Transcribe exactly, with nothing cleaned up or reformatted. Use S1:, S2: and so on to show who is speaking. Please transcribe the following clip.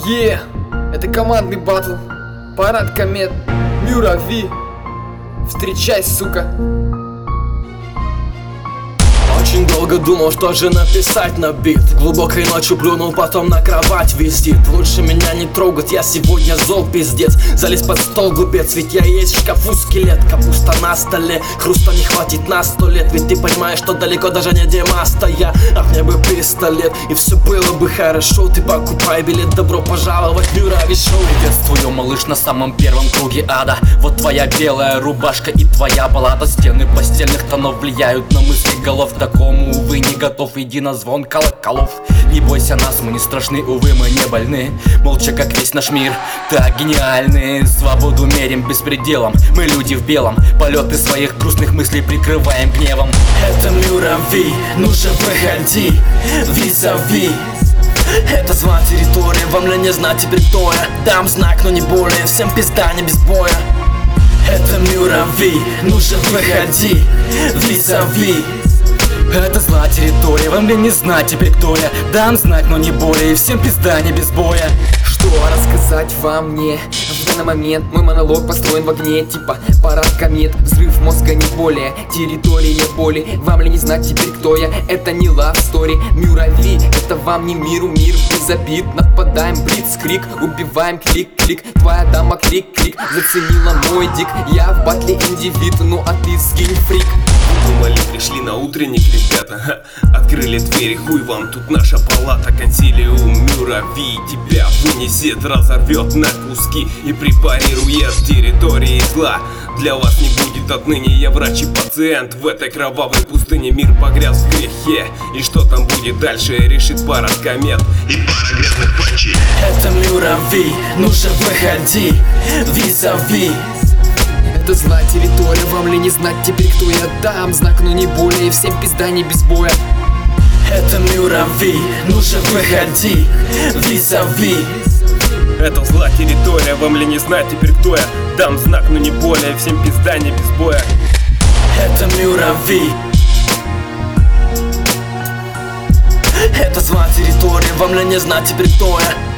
S1: Е, это командный батл. Парад комет. Мюра-Ви. Встречай, сука.
S2: Очень долго думал, что же написать на бит. Глубокой ночью плюнул, потом на кровать висит. Лучше меня не трогать, я сегодня зол пиздец. Залез под стол, глупец, ведь я есть в шкафу скелет. Капуста на столе, хруста не хватит на сто лет. Ведь ты понимаешь, что далеко даже не Демаста я. А мне бы пистолет, и все было бы хорошо. Ты покупай билет, добро пожаловать в Мюра-Ви шоу.
S3: Приветствую, малыш, на самом первом круге ада. Вот твоя белая рубашка и твоя баллада. Стены постельных тонов влияют на мысли голов. Такому, увы, не готов, иди на звон колоколов. Не бойся нас, мы не страшны, увы, мы не больны. Молча, как весь наш мир, так гениальны. Свободу мерим беспределом, мы люди в белом. Полеты своих грустных мыслей прикрываем гневом. Это Мюра-Ви, ну же выходи, визави. Это зла территория, вам ли не знать теперь кто я? Дам знак, но не более, всем пизда, не без боя. Это Мюра-Ви, ну же выходи, визави. Это зла территория, вам ли не знать теперь кто я? Дам знак, но не более, всем пизда, не без боя.
S1: Что рассказать вам мне? В данный момент мой монолог построен в огне. Типа парад комет, взрыв мозга не более. Территория боли, вам ли не знать теперь кто я? Это не love story, Мюра-Ви. Это вам не миру, мир без обид. Нападаем, блицкрик, убиваем, клик-клик. Твоя дама клик-клик, заценила мой дик. Я в батле индивид, ну а ты скинь фрик.
S4: Думали, пришли на утренник, ребята. Ха. Открыли двери, хуй вам, тут наша палата. Консилиум Мюра-Ви тебя вынесет, разорвет на куски и препарирует территории зла. Для вас не будет отныне, я врач и пациент. В этой кровавой пустыне мир погряз в грехе. И что там будет дальше, решит парад комет и пара грязных панчей.
S3: Это Мюра-Ви, ну же выходи, визави.
S1: Это зла территория, вам ли не знать теперь кто я? Дам знак, но не более, всем пизда, не без боя.
S3: Это Мюра-Ви, ну же выходи, визави.
S4: Это зла территория, вам ли не знать теперь кто я? Дам знак, но не более, всем пизда, не без боя.
S3: Это Мюра-Ви. Это зла территория, вам ли не знать теперь кто я?